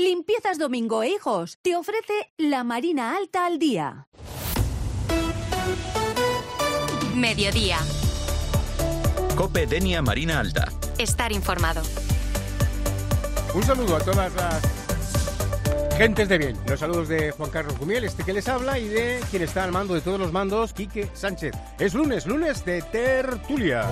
Limpiezas Domingo e Hijos te ofrece la Marina Alta al día. Mediodía. COPE Denia Marina Alta. Estar informado. Un saludo a todas las gentes de bien. Los saludos de Juan Carlos Gumiel, que les habla, y de quien está al mando de todos los mandos, Quique Sánchez. Es lunes de tertulia.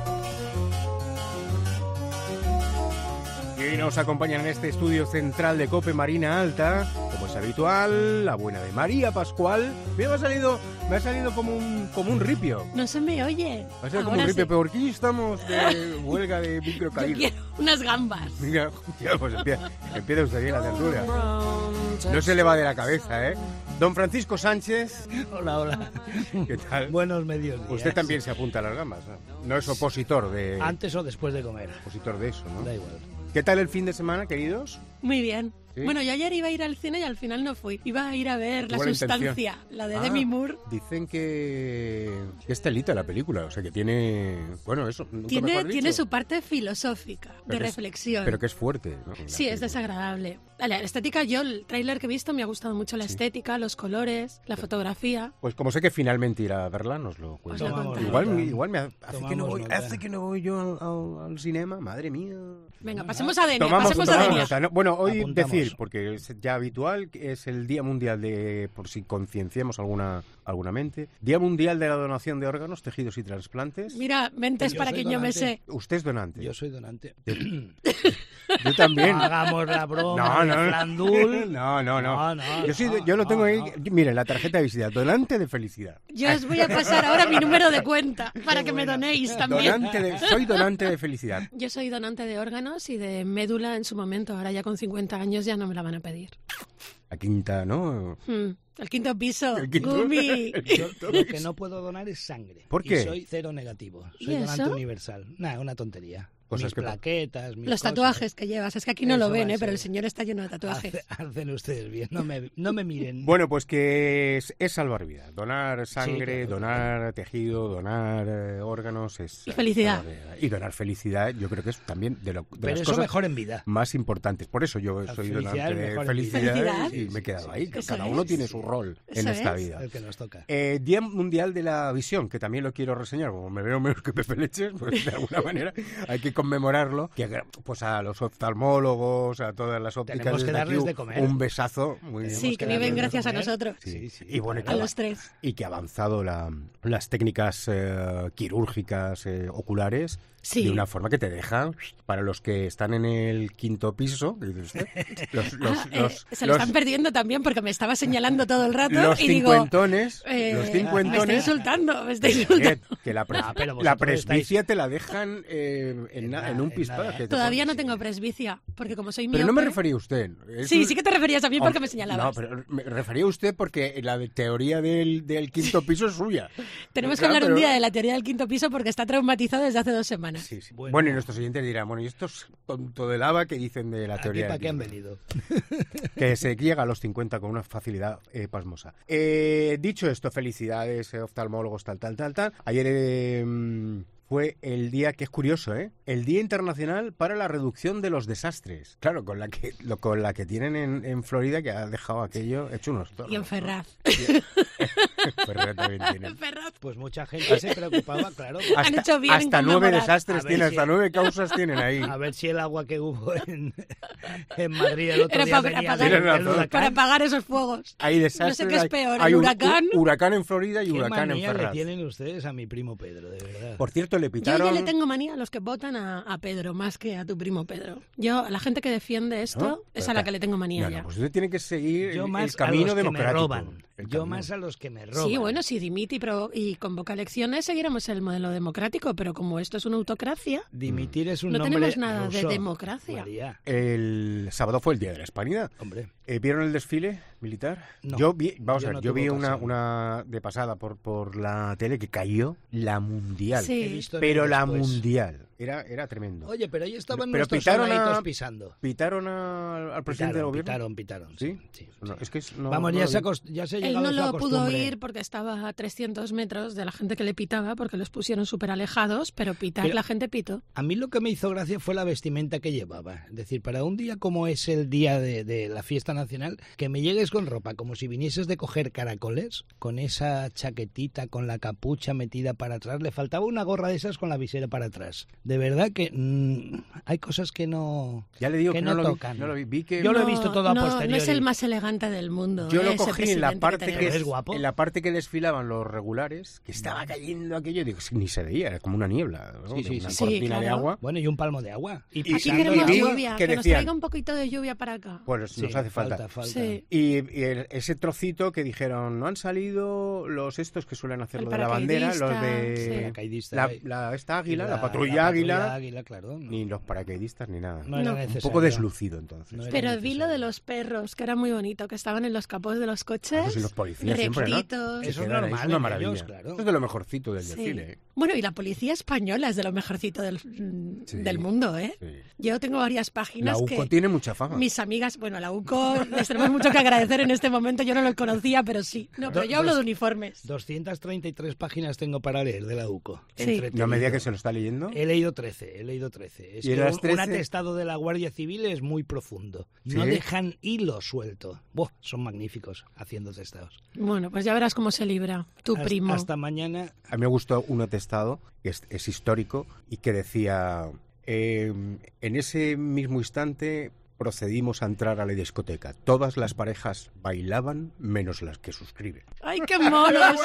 Y nos acompañan en este estudio central de COPE Marina Alta, como es habitual, la buena de María Pascual. Mira, me ha salido como un ripio. No se me oye. Va a ser como un ripio, pero aquí estamos de huelga de microcaída. Yo quiero unas gambas. Mira, pues empieza usted bien la tertulia. No se le va de la cabeza, ¿eh? Don Francisco Sánchez. Hola. ¿Qué tal? Buenos medios días. Usted también se apunta a las gambas, ¿no? No es opositor de... ¿Antes o después de comer? Opositor de eso, ¿no? Da igual. ¿Qué tal el fin de semana, queridos? Muy bien. ¿Sí? Bueno, yo ayer iba a ir al cine y al final no fui. Iba a ir a ver La Buena Sustancia, intención. la de Demi Moore. Dicen que es telita la película, o sea que tiene... Bueno, eso, nunca mejor dicho. Tiene su parte filosófica, de reflexión. Pero que es fuerte, ¿no? Sí, es desagradable. Vale, la estética, yo el tráiler que he visto me ha gustado mucho la estética, los colores, la fotografía. Pues como sé que finalmente irá a verla, nos lo cuento. Igual me hace que no voy yo al cinema, madre mía. Venga, pasemos a Denia, Tomamos a Denia. nota, ¿no? Bueno, hoy Apuntamos. decir, porque es ya habitual, que es el Día Mundial de, por si concienciamos alguna mente, Día Mundial de la Donación de Órganos, Tejidos y Trasplantes. Mira, mentes Yo para soy quien yo me sé. Usted es donante. Yo soy donante. Yo también. No hagamos la broma. No. Flandul. No. Yo lo tengo ahí. Mire, la tarjeta de visita, donante de felicidad. Yo os voy a pasar ahora mi número de cuenta para que me donéis también. Soy donante de felicidad. Yo soy donante de órganos y de médula en su momento. Ahora ya con 50 años ya no me la van a pedir. La quinta, ¿no? El quinto piso. El quinto. Gumi. Yo lo que no puedo donar es sangre. ¿Por qué? Y soy cero negativo. ¿Y Soy donante eso? universal. Nada, una tontería. Cosas mis que plaquetas, mis Los cosas. tatuajes que llevas. Es que aquí no Eso lo ven, va a pero ser. el señor está lleno de tatuajes. Hacen ustedes bien. No me miren. Bueno, pues que es salvar vidas. Donar sangre, Sí, claro. donar tejido, donar órganos es... Y felicidad. salvar vidas. Y donar felicidad yo creo que es también de Pero las eso cosas mejor en vida. más importantes. Por eso yo La soy felicidad donante es de mejor en felicidad, vida. y me he quedado ahí. Eso Cada uno es. tiene su rol en Eso esta es. vida. El que nos toca. Día Mundial de la Visión, que también lo quiero reseñar, como me veo menos que Pepe Leches, pues de alguna manera hay que conmemorarlo. Que, pues a los oftalmólogos, a todas las ópticas, Tenemos que desde darles aquí, de comer. un besazo. Muy bien. Sí, que que viven darles de gracias a comer. nosotros. Sí. Y bueno, A los tres. y que ha avanzado las técnicas quirúrgicas oculares Sí. de una forma que te deja, para los que están en el quinto piso, ¿qué dice usted? Se lo están perdiendo también porque me estaba señalando todo el rato los y digo... cincuentones, Me está cincuentones, insultando, me está insultando. que la, pero la vosotros presbicia te la dejan en un pispaje. Todavía no tengo presbicia, porque como soy Pero no me miope- refería a usted. Sí que te referías a mí porque me señalabas. No, pero me refería a usted porque la teoría del quinto piso es suya. Tenemos que Claro, hablar pero- un día de la teoría del quinto piso porque está traumatizado desde hace 2 semanas. Sí. Bueno. Bueno, y nuestros oyentes dirán, bueno, ¿y estos tonto de lava que dicen de la ¿Aquí teoría para del qué han quinto? venido? Que se llega a los 50 con una facilidad pasmosa. Dicho esto, felicidades, oftalmólogos, tal. Ayer fue el día, que es curioso, el Día Internacional para la Reducción de los Desastres. Claro, con la que tienen en Florida, que ha dejado aquello hecho unos tornos. Y en Ferraz. Ferraz también tiene. En Ferraz. Pues mucha gente se preocupaba, claro. Han hecho bien en Hasta 9 conmemorar. desastres A ver tienen, si- hasta 9 causas tienen ahí. A ver si el agua que hubo en Madrid el otro Era día para venía apagar- del Tienes razón. huracán. Para apagar esos fuegos. Hay desastres. No sé qué es hay- peor, hay el un huracán. huracán en Florida y ¿Qué huracán en manía le Ferraz. tienen ustedes a mi primo Pedro, de verdad? Por cierto, le Yo pitaron... ya le tengo manía a los que votan a Pedro más que a tu primo Pedro. Yo, a la gente que defiende esto, ¿No? es a la que le tengo manía No, ya. pues usted tiene que seguir Yo el más a camino los que me democrático. roban. El Yo camino. más a los que me roban. Sí, bueno, si dimite y convoca elecciones, seguiremos el modelo democrático, pero como esto es una autocracia, Dimitir es un no nombre tenemos nada de ruso, democracia. María. El sábado fue el Día de la Hispanidad. Hombre, ¿Vieron el desfile militar? No. Yo vi, vamos Yo a ver, no yo tuve vi ocasión. una de pasada por la tele que cayó la mundial. he Sí. visto Pero la después. mundial. Era tremendo. Oye, pero ahí estaban Pero nuestros pitaron soldaditos a- pisando. ¿Pitaron al presidente del gobierno? Pitaron. ¿Sí? Sí. No, es que no, Vamos, no ya lo se, vi. ya se ha Él llegado no a esa lo pudo costumbre. oír porque estaba a 300 metros de la gente que le pitaba, porque los pusieron súper alejados, pero pitar Pero- la gente pitó. A mí lo que me hizo gracia fue la vestimenta que llevaba. Es decir, para un día como es el día de la fiesta nacional, que me llegues con ropa como si vinieses de coger caracoles, con esa chaquetita, con la capucha metida para atrás. Le faltaba una gorra de esas con la visera para atrás. De verdad que hay cosas que no, Ya le digo que no lo vi, tocan. no lo vi. Vi que Yo lo he visto todo a no, posteriori. no es el más elegante del mundo. yo lo ese cogí en la presidente parte que tenemos. ¿Es guapo? en la parte que desfilaban los regulares, que estaba cayendo aquello, digo, ni se veía, era como una niebla, ¿no? Sí, sí, Una sí. cortina Sí, de claro. agua. Bueno, y un palmo de agua. Y- Aquí pisando queremos la vi agua. lluvia, que que nos decían- traiga un poquito de lluvia para acá. Pues Sí, nos hace falta. Sí. Y ese trocito que dijeron, no han salido los estos que suelen hacer El lo de la bandera, los paracaidista, sí. de Paracaidista, esta águila, la patrulla patrulla águila, claro. No, ni los paracaidistas ni nada. no era No. necesario. Un poco deslucido entonces. No era Pero vi necesario. lo de los perros, que era muy bonito, que estaban en los capós de los coches. Pues y los policías siempre, ¿no? rectitos. Eso es quedan ahí, normal una en maravilla. ellos, claro. Eso es de lo mejorcito del Sí. desfile. ¿eh? Bueno, y la policía española es de lo mejorcito del mundo, ¿eh? Sí. Yo tengo varias La páginas UCO que tiene mucha fama. mis amigas, bueno, la UCO, les tenemos mucho que agradecer en este momento, yo no lo conocía, pero sí. No, pero yo hablo de uniformes. 233 páginas tengo para leer de la UCO. Sí. Entretenido. No me diga que se lo está leyendo. He leído 13. Es ¿Y que en las un 13? atestado de la Guardia Civil es muy profundo. No ¿Sí? dejan hilo suelto. Buah, son magníficos haciendo testados. Bueno, pues ya verás cómo se libra tu primo. Hasta mañana. A mí me gustó un atestado que es histórico y que decía, en ese mismo instante procedimos a entrar a la discoteca. Todas las parejas bailaban menos las que suscriben. ¡Ay, qué monos!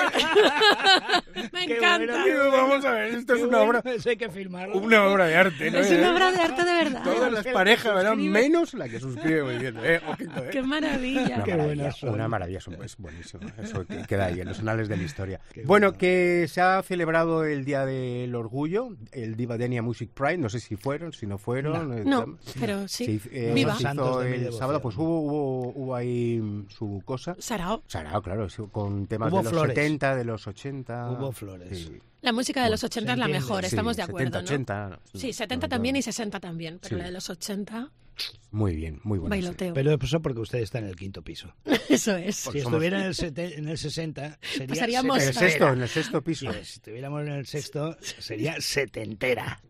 Me Qué encanta. bueno. Vamos a ver, esto es Qué una bueno, obra, eso hay que firmarlo. una obra de arte, ¿no? Es una obra de arte de verdad. Todas las que parejas eran suscribe. menos la que suscribe. Muy bien, ojito, ¡Qué maravilla! Una Qué maravilla, buenas son. una maravilla, es buenísimo. Eso queda ahí en los anales de la historia. Qué Bueno, bueno. que se ha celebrado el Día del Orgullo, el Diva Denia Music Pride, no sé si fueron, si no fueron. No, pero sí. Se Viva. hizo Santos de mi el devoción. sábado, pues hubo ahí su cosa. Sarao. Sarao, claro, con temas Hubo de los flores. 70, de los 80. Hubo flores. Sí. La música de los 80 es la entiende. mejor, Sí, estamos de acuerdo, 70, ¿no? 80. Sí, 70 no, también no. y 60 también, pero Sí. la de los 80, Muy bien, muy bueno. bailoteo. Pero eso porque usted está en el quinto piso. Eso es. Si somos- estuviera en el 60, sería Pasaríamos- En el setentera. en el sexto piso. Si estuviéramos en el sexto, sería setentera.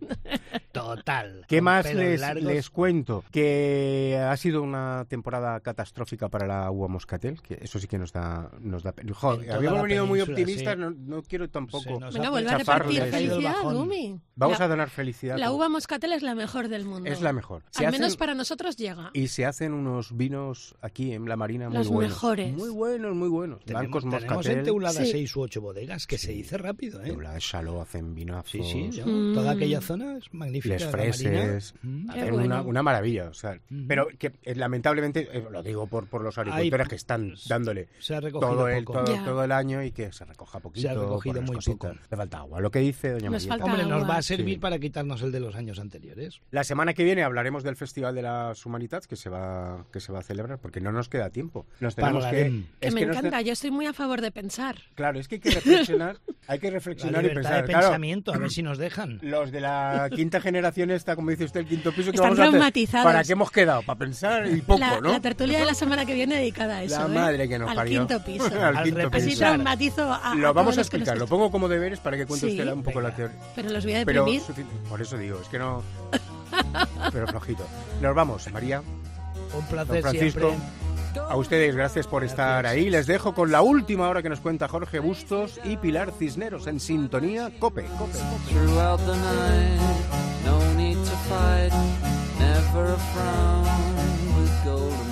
Total. ¿Qué Con más pelos largos. les cuento? Que ha sido una temporada catastrófica para la UA Moscatel, que eso sí que nos da jo, En toda habíamos la venido muy península, optimistas, sí. no quiero tampoco. Se nos Venga, ha vuelve a chafarles. repetir Ha caído el felicidad, bajón. Gumi. Vamos La- a donar felicidad. La uva moscatel es la mejor del mundo. Es la mejor. Se Al menos hacen- para nosotros llega. Y se hacen unos vinos aquí en La Marina muy Los buenos. mejores. Muy buenos, muy buenos. Blancos Tenemos en Moscatel. Teulada Sí. 6 u 8 bodegas, que se dice rápido, ¿eh? Teulada de Saló hacen vinazos. Sí, sí, ¿no? Mm. Toda aquella zona es magnífica. Les la freses, Marina. Qué hacen bueno. una maravilla, o sea, Ujú. pero que lamentablemente, lo digo por los agricultores que están dándole Se ha recogido poco. Ya. todo el año y que se recoja poquito. Se ha recogido por las muy cositas. poco. Le falta agua. Lo que dice doña Nos Marieta. falta Hombre, nos agua. va a servir Sí. para quitarnos el de los años anteriores. La semana que viene hablaremos del Festival de las Humanitats que se va a celebrar, porque no nos queda tiempo. Nos tenemos Parlarem. Que es me que nos encanta, yo estoy muy a favor de pensar. Claro, es que hay que reflexionar, La y libertad pensar. de Claro, pensamiento, a ver si nos dejan. los de la quinta generación esta, como dice usted, el quinto piso, que Están vamos a hacer? traumatizados. ¿Para qué hemos quedado? Para pensar y poco, ¿no? La tertulia de la semana que viene dedicada a eso, La madre que nos al parió. quinto piso. Al Al quinto repensar. Así piso. traumatizo a Lo a vamos todos a los que nos explicar, lo pongo como deberes para que cuente Sí. usted un poco la Venga. teoría. Pero los voy a Pero deprimir. por eso digo, es que no. Pero flojito. Nos vamos, María, Un don placer Francisco. siempre. A ustedes, gracias por estar ahí. Les dejo con la última hora que nos cuenta Jorge Bustos y Pilar Cisneros en sintonía Cope. Throughout the night, no need to fight, never a frown with golden